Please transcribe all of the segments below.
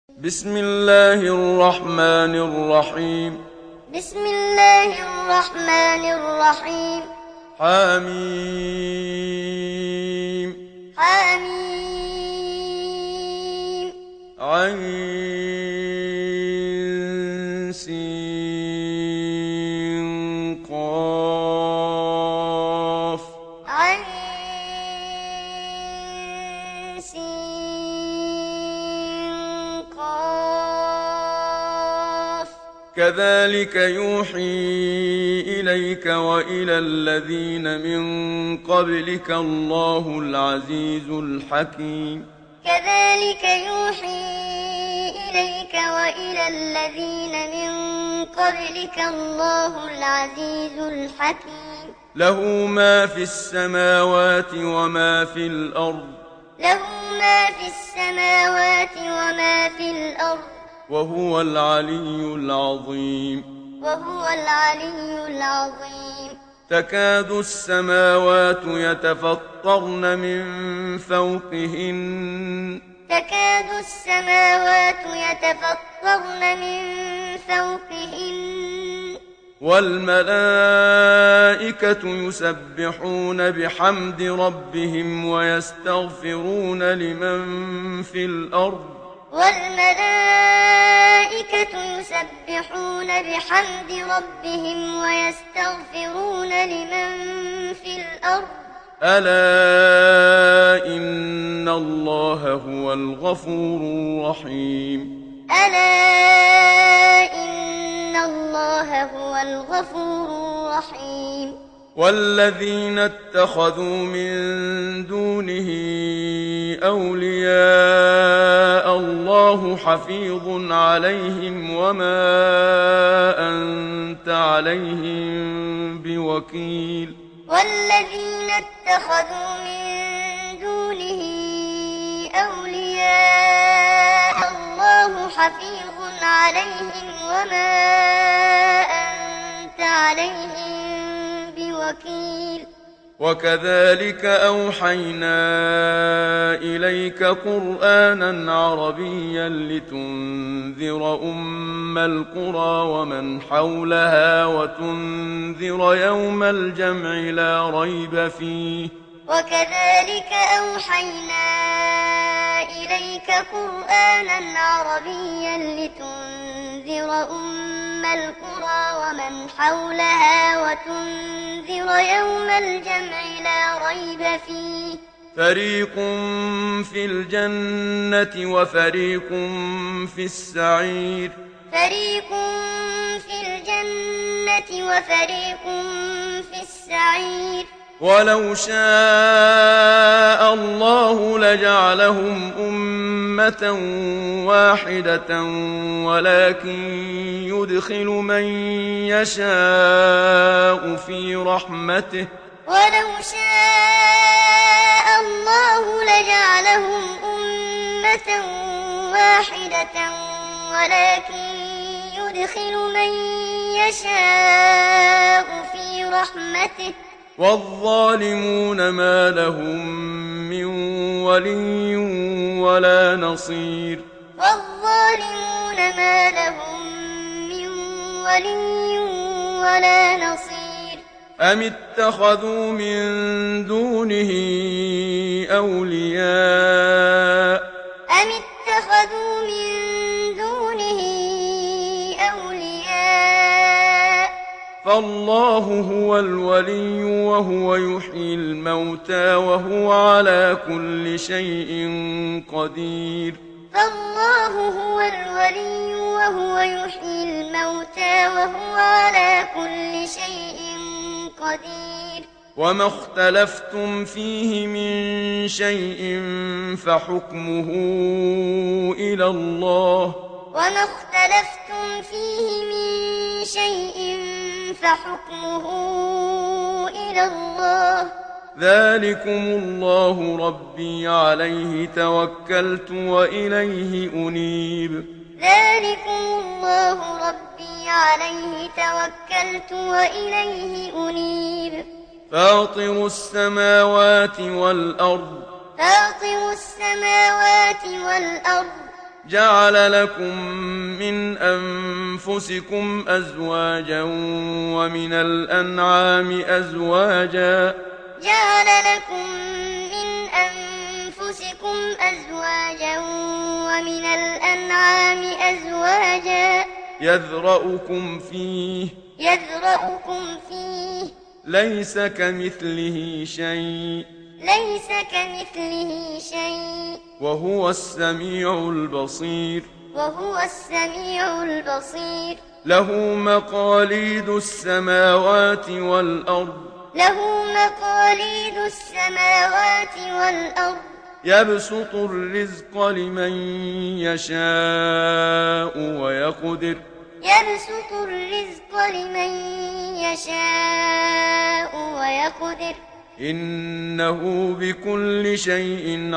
بسم الله الرحمن الرحيم. بسم الله الرحمن الرحيم. حميم. حميم. عين سين قاف. عين سين قاف. كذلك يوحي إليك وإلى الذين من قبلك الله العزيز الحكيم. كذلك يوحي إليك وإلى الذين من قبلك الله العزيز الحكيم. له ما في السماوات وما في الأرض. له ما في السماوات وما في الأرض. وهو العلي العظيم. وهو العلي العظيم. تكاد السماوات يتفطرن من فوقهن. تكاد السماوات يتفطرن من فوقهن. والملائكة يسبحون بحمد ربهم ويستغفرون لمن في الأرض. والملائكة يسبحون بحمد ربهم ويستغفرون لمن في الأرض. ألا إن الله هو الغفور الرحيم. ألا إن الله هو الغفور الرحيم. والذين اتخذوا من دونه أولياء الله حفيظ عليهم وما أنت عليهم بوكيل. والذين اتخذوا من دونه أولياء الله حفيظ عليهم وما أنت عليهم بوكيل. وكذلك أوحينا إليك قرآنا عربيا لتنذر أم القرى ومن حولها وتنذر يوم الجمع لا ريب فيه. وكذلك أوحينا إليك قرآنا عربيا لتنذر أم القرى ومن حولها وتنذر يوم الجمع لا ريب فيه. فريق في الجنة وفريق في السعير. فريق في الجنة وفريق في السعير. ولو شاء الله لجعلهم أمة واحدة ولكن يدخل من يشاء في رحمته. ولو شاء الله لجعلهم أمة واحدة ولكن يدخل من يشاء في رحمته. والظالمون ما لهم من ولي ولا نصير. والظالمون ما لهم من ولي ولا نصير. أم اتخذوا من دونه أولياء. أم اتخذوا من دونه أولياء. فالله هو الولي وهو يحيي الموتى وهو على كل شيء قدير. فالله هو الولي وهو يحيي الموتى وهو على كل شيء قدير. وما اختلفتم فيه من شيء فحكمه إلى الله. وما اختلفتم فيه من شيء فحكمه إلى الله. ذلكم الله ربي عليه توكلت وإليه أنيب. ذلكم الله ربي عليه توكلت وإليه أنيب. فاطر السماوات والأرض. فاطر السماوات والأرض. جعل لكم من أنفسكم أزواجا ومن الأنعام أزواجا جعل لكم من أنفسكم أزواجا ومن الأنعام أزواجا يذرأكم فيه ليس كمثله شيء وهو السميع البصير له مقاليد السماوات والأرض يبسط الرزق لمن يشاء ويقدر إنه بكل شيء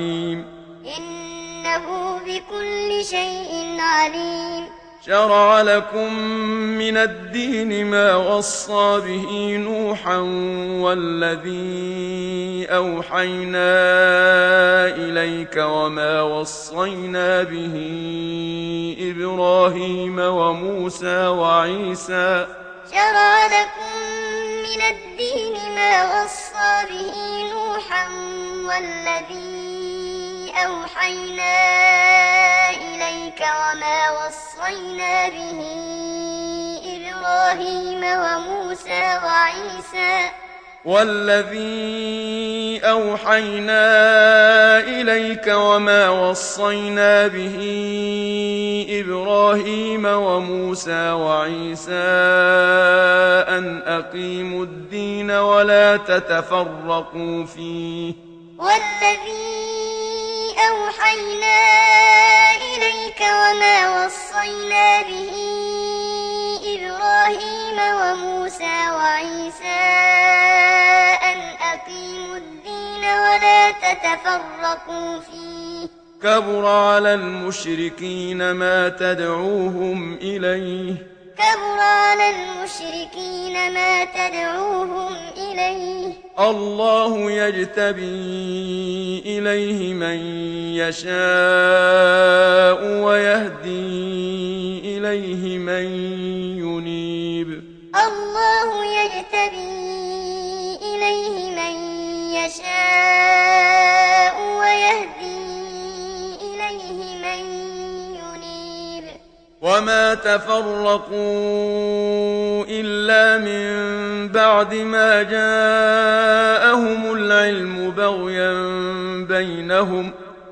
عليم شرع لكم من الدين ما وصى به نوحا والذي أوحينا إليك وما وصينا به إبراهيم وموسى وعيسى شرع لكم من الدين ما وصى به نوحا والذي أوحينا إليك وما وصينا به إبراهيم وموسى وعيسى والذي أوحينا إليك وما وصينا به إبراهيم وموسى وعيسى أن أقيموا الدين ولا تتفرقوا فيه والذي أوحينا إليك وما وصينا به إبراهيم وموسى وعيسى أن أقيموا الدين ولا تتفرقوا فيه كبر على المشركين ما تدعوهم إليه الله يجتبي إليه من يشاء ويهدي إليه من ينيب الله يجتبي إليه من يشاء ويهدي إليه من ينيب وما تفرقوا إلا من بعد ما جاءهم العلم بغيا بينهم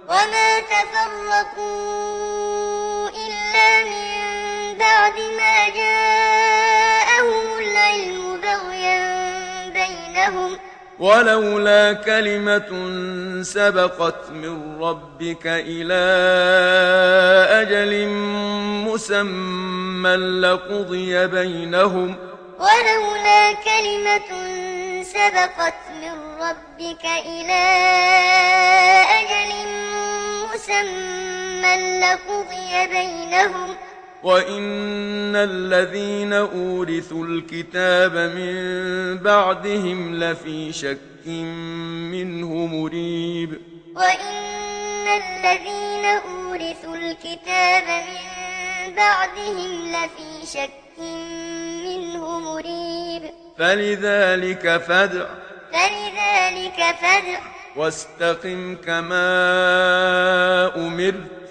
ولولا كلمة سبقت من ربك إلى أجل مسمى لقضي بينهم وإن الذين أورثوا الكتاب من بعدهم لفي شك منه مريب فلذلك فادع واستقم كما أمرت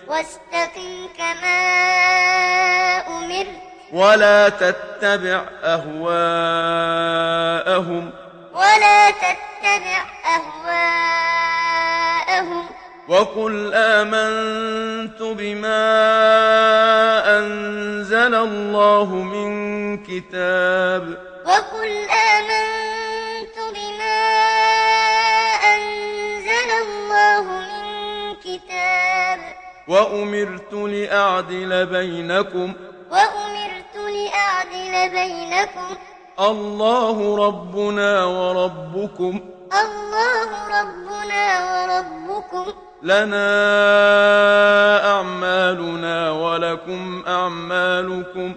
ولا تتبع أهواءهم وقل آمنت بما أنزل الله من كتاب وأمرت لأعدل بينكم الله ربنا وربكم لنا أعمالنا ولكم أعمالكم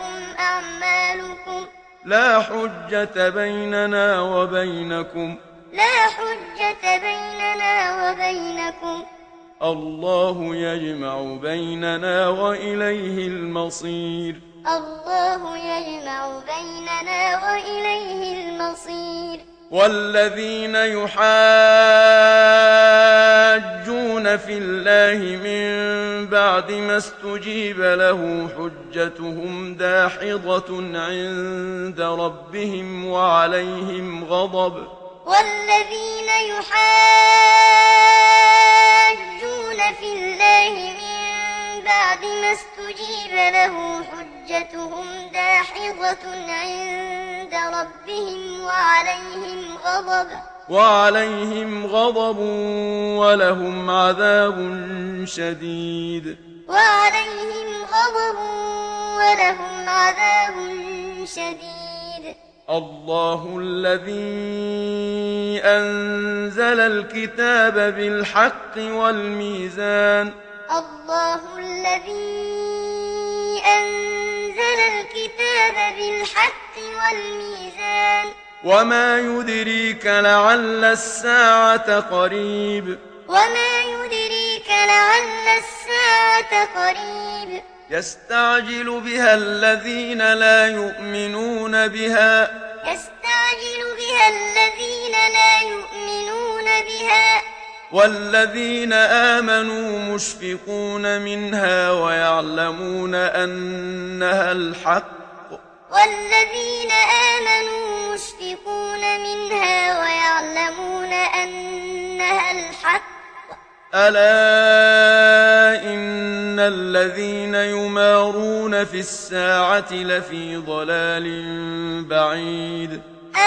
لا حجة بيننا وبينكم لا حجة بيننا وبينكم الله يجمع بيننا وإليه المصير الله يجمع بيننا وإليه المصير والذين يحاجون في الله من بعد ما استجيب له حجتهم داحضة عند ربهم وعليهم غضب والذين يحاجون في الله من بعد ما استجيب له حجتهم داحضة عند ربهم وعليهم غضب ولهم عذاب شديد الله الذي أنزل الكتاب بالحق والميزان وما يدريك لعل الساعة قريب يستعجل بها الذين لا يؤمنون بها والذين آمنوا مشفقون منها ويعلمون أنها الحق ألا إن الذين يمارون في الساعة لفي ضلال بعيد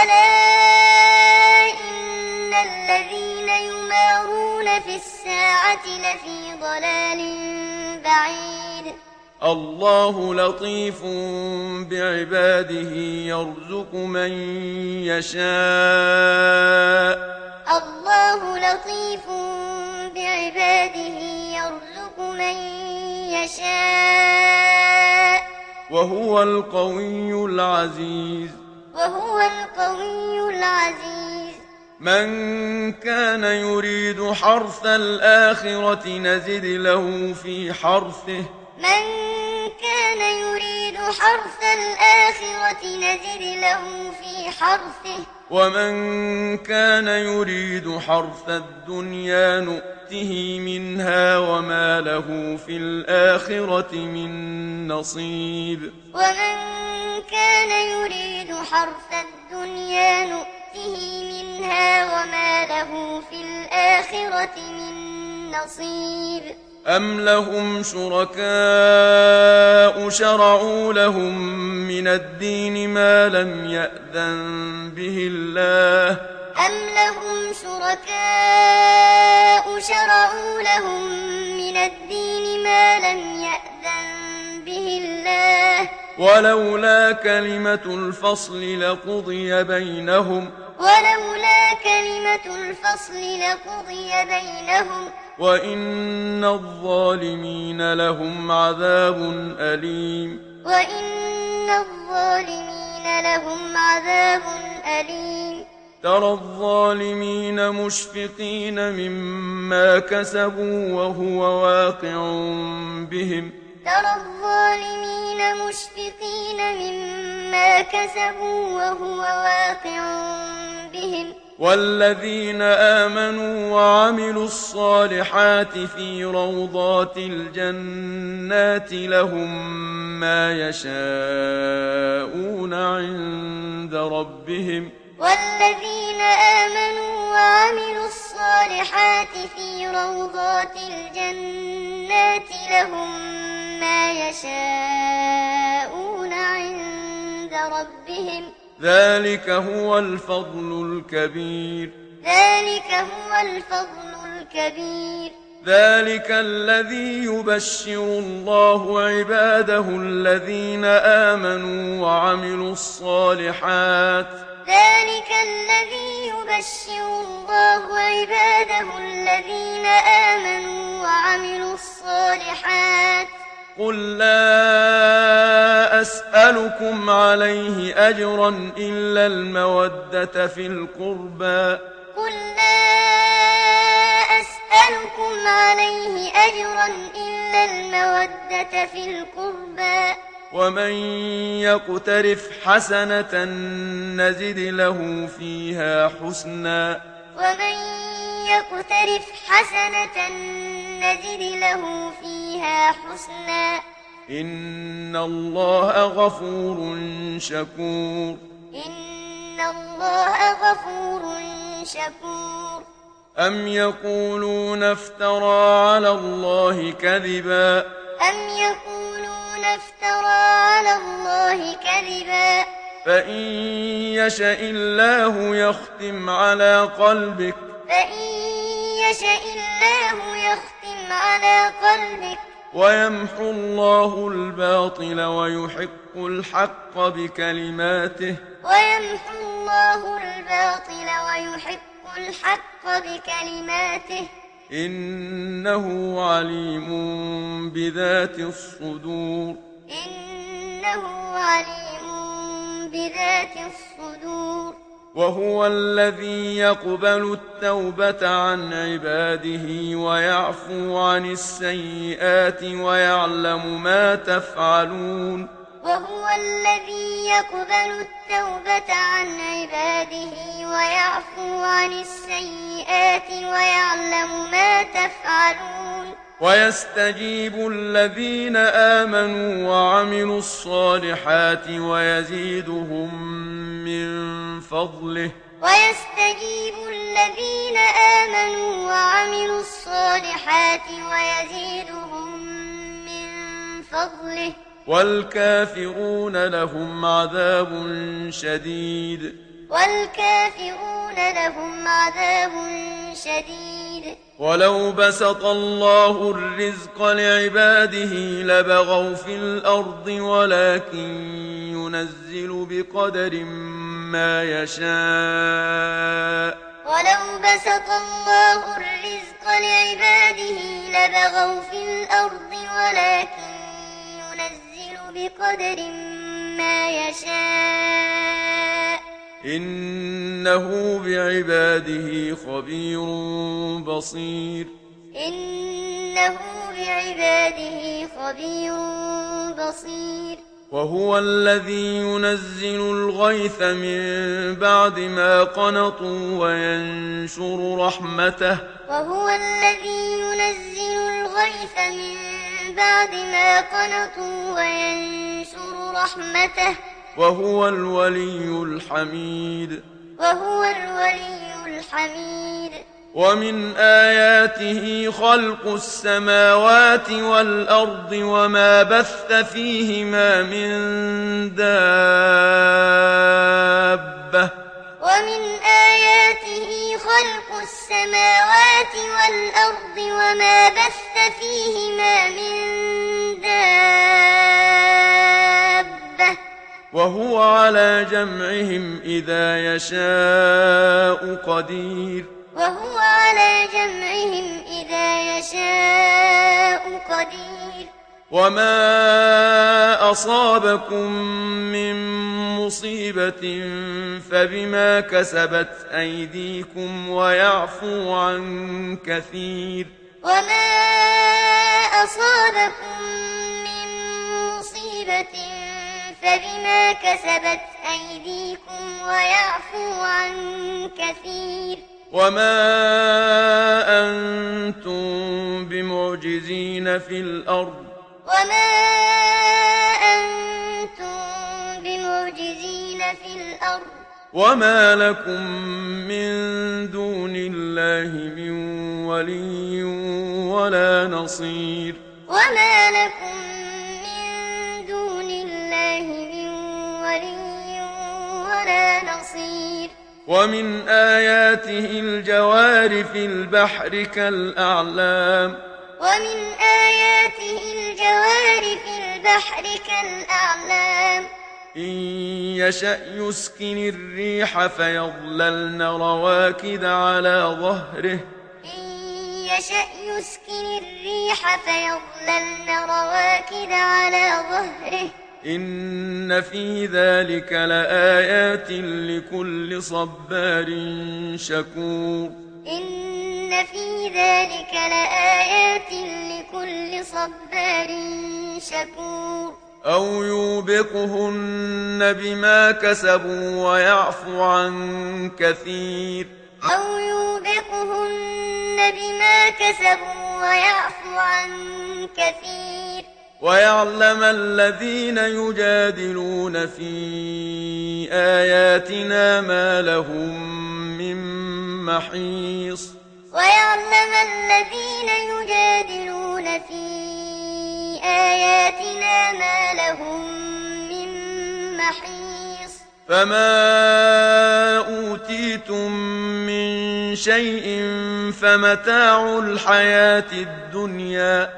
الله لطيف بعباده يرزق من يشاء وهو القوي العزيز من كان يريد حرث الآخرة نزد له في حرثه ومن كان يريد حرث الدنيا نؤته منها وما له في الآخرة من نصيب أم لهم شركاء شرعوا لهم من الدين ما لم يأذن به الله ولولا كلمة الفصل لقضي بينهم وإن الظالمين لهم عذاب أليم ترى الظالمين مشفقين مما كسبوا وهو واقع بهم والذين آمنوا وعملوا الصالحات في روضات الجنات لهم ما يشاءون عند ربهم والذين آمنوا وعملوا الصالحات في روضات الجنات لهم ما يشاءون عند ربهم ذلك هو الفضل الكبير ذلك الذي يبشر الله عباده الذين آمنوا وعملوا الصالحات قل لا أسألكم عليه أجرا إلا المودة في القربى قل لا أسألكم عليه أجرا إلا المودة في القربى ومن يقترف حسنة نزد له فيها حسنا ومن يقترف حسنة نزد له فيها حسنا إن الله غفور شكور إن الله غفور شكور أم يقولون افترى على الله كذبا أم يقولون افترى على الله كذبا فإن يشأ الله يختم على قلبك فإن يشأ الله يختم على قلبك ويمحو الله الباطل ويحق الحق بكلماته ويمحو الله الباطل ويحق الحق بكلماته إنه عليم بذات الصدور إنه عليم بذات الصدور وهو الذي يقبل التوبة عن عباده ويعفو عن السيئات ويعلم ما تفعلون وهو الذي يقبل التوبة عن عباده ويعفو عن السيئات ويعلم ما تفعلون ويستجيب الذين آمنوا وعملوا الصالحات ويزيدهم من فضله ويستجيب الذين آمنوا وعملوا الصالحات ويزيدهم من فضله والكافرون لهم عذاب شديد والكافرون لهم عذاب شديد ولو بسط الله الرزق لعباده لبغوا في الأرض ولكن ينزل بقدر ما يشاء ولو بسط الله الرزق لعباده لبغوا في الأرض ولكن ينزل بقدر ما يشاء إنه بعباده خبير بصير إنه بعباده خبير بصير وهو الذي ينزل الغيث من بعد ما قنطوا وينشر رحمته وهو الذي ينزل الغيث من بعد ما قنطوا وينشر رحمته وهو الولي الحميد وهو الولي الحميد ومن آياته خلق السماوات والأرض وما بث فيهما من دابة ومن آياته خلق السماوات والأرض وما بث فيهما من دابة وهو على جمعهم إذا يشاء قدير وهو على جمعهم إذا يشاء قدير وما أصابكم من مصيبة فبما كسبت أيديكم ويعفو عن كثير وما أصابكم من مصيبة فبما كسبت أيديكم ويعفو عن كثير وما أنتم بمعجزين في الأرض وما أنتم بمعجزين في الأرض وما لكم من دون الله من ولي ولا نصير وما لكم من دون الله من ولي ولا نصير ومن آياته الجوار في البحر كالأعلام ومن آياته الجوار في البحر كالأعلام إن يشأ يسكن الريح فيظللن رواكد على ظهره إن يشأ يسكن الريح فيظللن رواكد على ظهره إن في ذلك لآيات لكل صبار شكور إن في ذلك لآيات لكل صبار شكور أو يوبقهن بما كسبوا ويعفو عن كثير أو يوبقهن بما كسبوا ويعفو عن كثير ويعلم الذين يجادلون في آياتنا ما لهم من محيص ويعلم الذين يجادلون في آياتنا ما لهم من محيص فما أوتيتم من شيء فمتاع الحياة الدنيا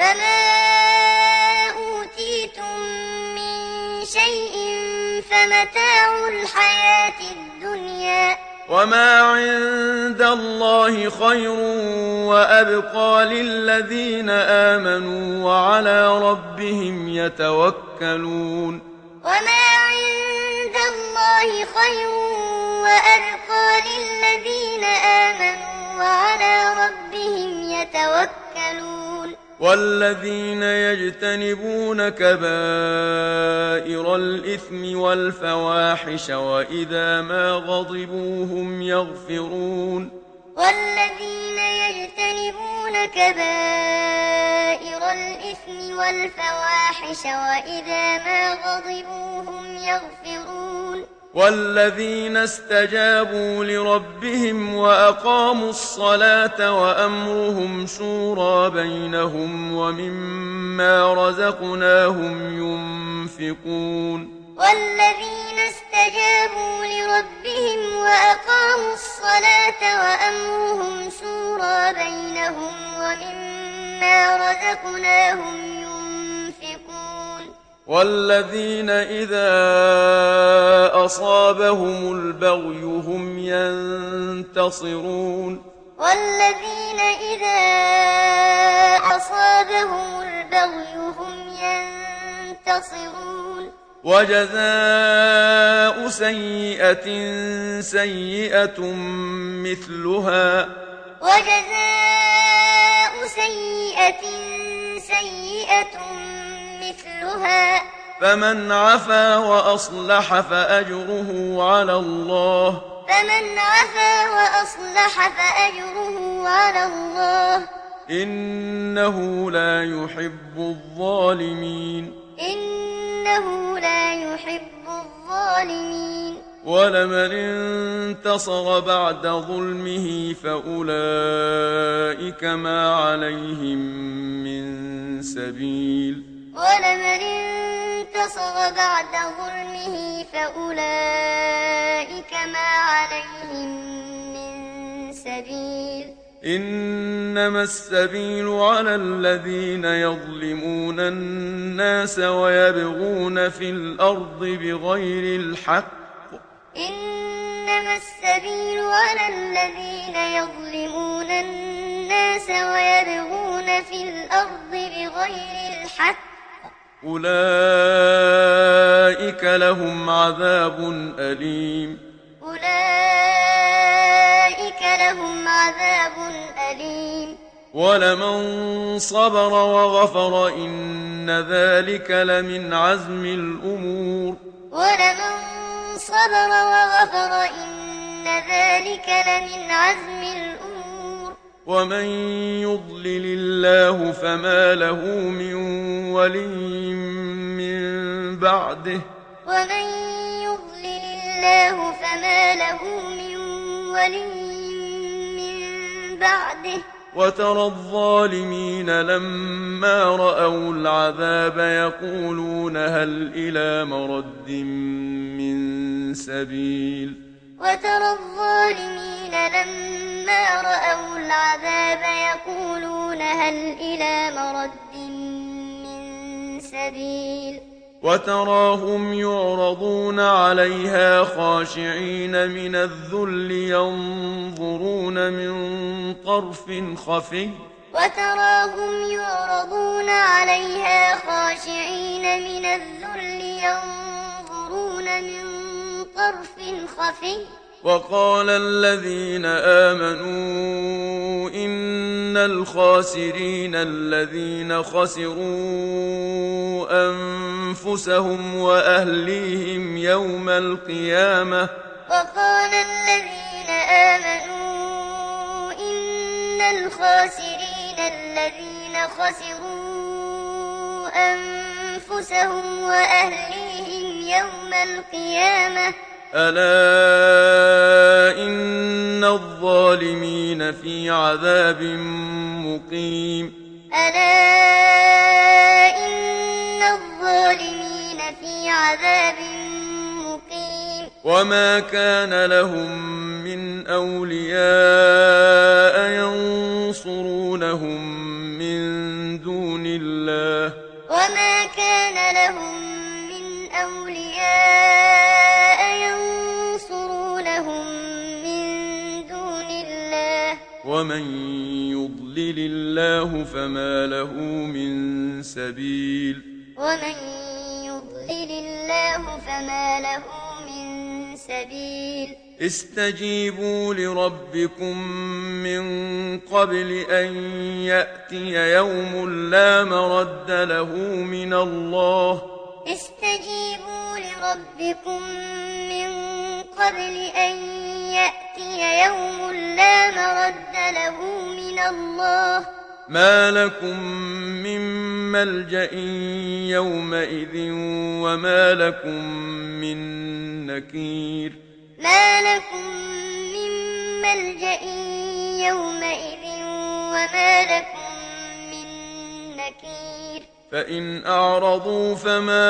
فمتاع الحياة الدنيا وما عند الله خير وأبقى للذين آمنوا وعلى ربهم يتوكلون وما عند الله خير وأبقى للذين آمنوا وعلى ربهم يتوكلون والذين يجتنبون كبائر الإثم والفواحش وإذا ما غضبوا هم يغفرون والذين يجتنبون كبائر الإثم والفواحش وإذا ما غضبوا هم يغفرون والذين استجابوا لربهم وأقاموا الصلاة وأمرهم شورى بينهم ومما رزقناهم ينفقون والذين استجابوا لربهم وأقاموا الصلاة وأمرهم شورى بينهم ومما رزقناهم ينفقون والذين إذا أصابهم البغي هم ينتصرون والذين إذا أصابهم البغي هم ينتصرون وجزاء سيئة سيئة مثلها وجزاء سيئة سيئة مثلها فمن عفا وأصلح فأجره على الله فمن عفا وأصلح فأجره على الله إنه لا يحب الظالمين إنه لا يحب الظالمين ولمن انتصر بعد ظلمه فأولئك ما عليهم من سبيل ولمن انتصر بعد ظلمه فأولئك ما عليهم من سبيل إنما السبيل على الذين يظلمون الناس ويبغون في الأرض بغير الحق إنما السبيل على الذين يظلمون الناس ويبغون في الأرض بغير الحق أولئك لهم عذاب أليم أولئك لهم عذاب أليم ولمن صبر وغفر إن ذلك لمن عزم الأمور ولمن صبر وغفر إن ذلك لمن عزم الأمور ومن يضلل الله فما له من ولي من بعده ومن يضلل الله فما له من ولي من بعده وترى الظالمين لما رأوا العذاب يقولون هل إلى مرد من سبيل وترى الظالمين لما رأوا العذاب يقولون هل إلى مرد من سبيل وتراهم يعرضون عليها خاشعين من الذل ينظرون من طرف خفي وتراهم يعرضون عليها خاشعين من الذل ينظرون من طرف خفي وقال الذين آمنوا إن الخاسرين الذين خسروا أنفسهم وأهليهم يوم القيامة وقال الذين آمنوا إن الخاسرين الذين خسروا أنفسهم وأهليهم يوم القيامة ألا إن الظالمين في عذاب مقيم ألا إن الظالمين في عذاب مقيم وما كان لهم من أولياء ينصرونهم من دون الله وما كان لهم من أولياء ينصرونهم من دون الله ومن يضلل الله فما له من سبيل ومن يضلل الله فما له من سبيل استجيبوا لربكم من قبل أن يأتي يوم لا مرد له من الله استجيبوا لربكم من قبل أن يأتي يوم لا مرد له من الله ما لكم من ملجأ يومئذ وما لكم من نكير ما لكم من ملجأ يومئذ وما لكم من نكير فإن أعرضوا فما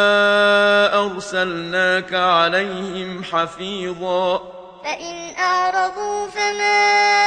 أرسلناك عليهم حفيظا فإن أعرضوا فما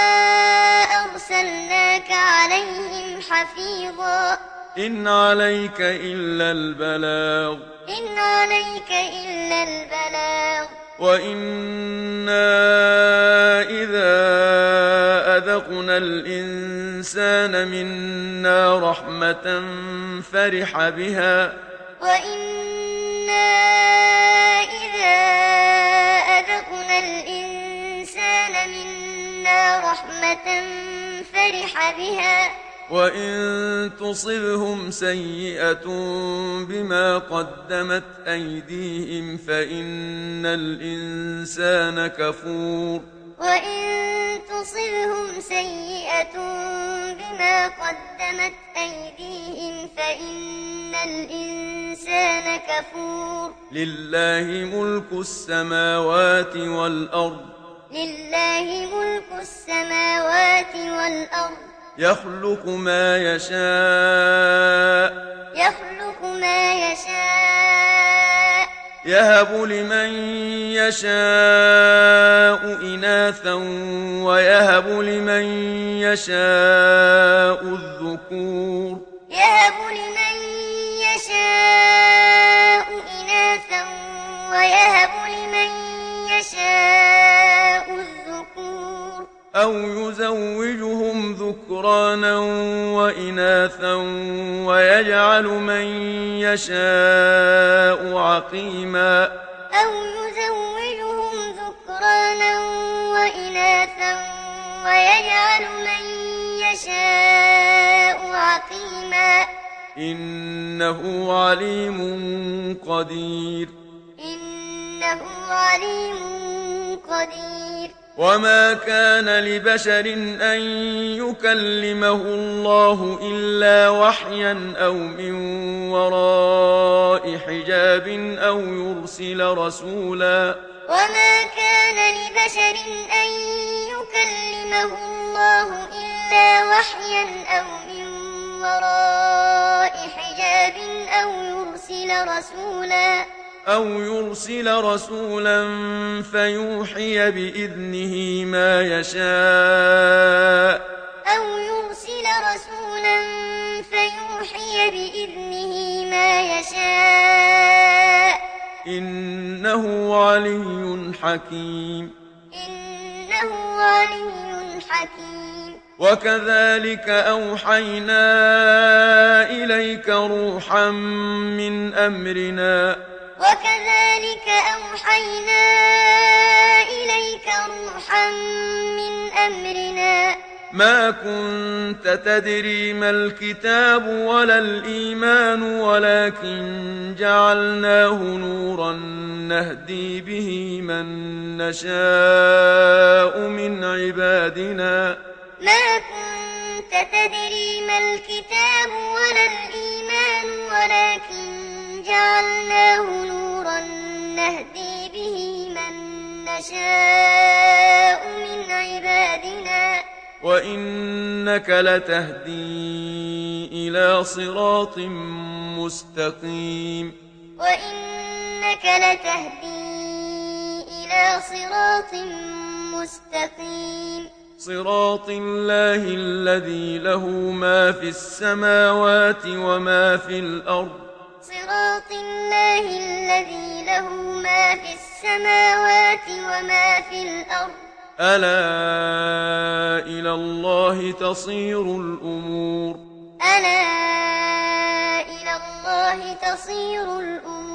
أرسلناك عليهم حفيظا إن عليك إلا البلاغ إن عليك إلا البلاغ وإنا إذا أذقنا الإنسان منا رحمة فرح بها وإنا إذا أذقنا الإنسان منا رحمة فرح بها وإن تصبهم سيئة بما قدمت أيديهم فإن الإنسان كفور وإن تصبهم سيئة بما قدمت أيديهم فإن الإنسان كفور لله ملك السماوات والأرض لله ملك السماوات والأرض يخلق ما يشاء يخلق ما يشاء يهب لمن يشاء إناثا ويهب لمن يشاء الذكور يهب لمن يشاء إناثا ويهب لمن يشاء الذكور أو يزوجهم ذكرانا وإناثا ويجعل من يشاء عقيما أو يزوجهم ذكرانا وإناثا ويجعل من يشاء عقيما إنه عليم قدير إنه عليم قدير وما كان لبشر أن يكلمه الله إلا وحيا أو من وراء حجاب أو يرسل رسولا وما كان لبشر أن يكلمه الله إلا وحيا أو من وراء حجاب أو يرسل رسولا فيوحي بإذنه ما يشاء إنه علي حكيم وكذلك أوحينا إليك روحا من أمرنا وكذلك أوحينا إليك روحا من أمرنا ما كنت تدري ما الكتاب ولا الإيمان ولكن جعلناه نورا نهدي به من نشاء من عبادنا ما كنت تدري ما الكتاب ولا الإيمان ولكن جعلناه نورا نهدي به من نشاء من عبادنا وإنك لتهدي إلى صراط مستقيم وإنك لتهدي إلى صراط مستقيم صراط الله الذي له ما في السماوات وما في الأرض صراط الله الذي له ما في السماوات وما في الأرض ألا إلى الله تصير الأمور ألا إلى الله تصير الأمور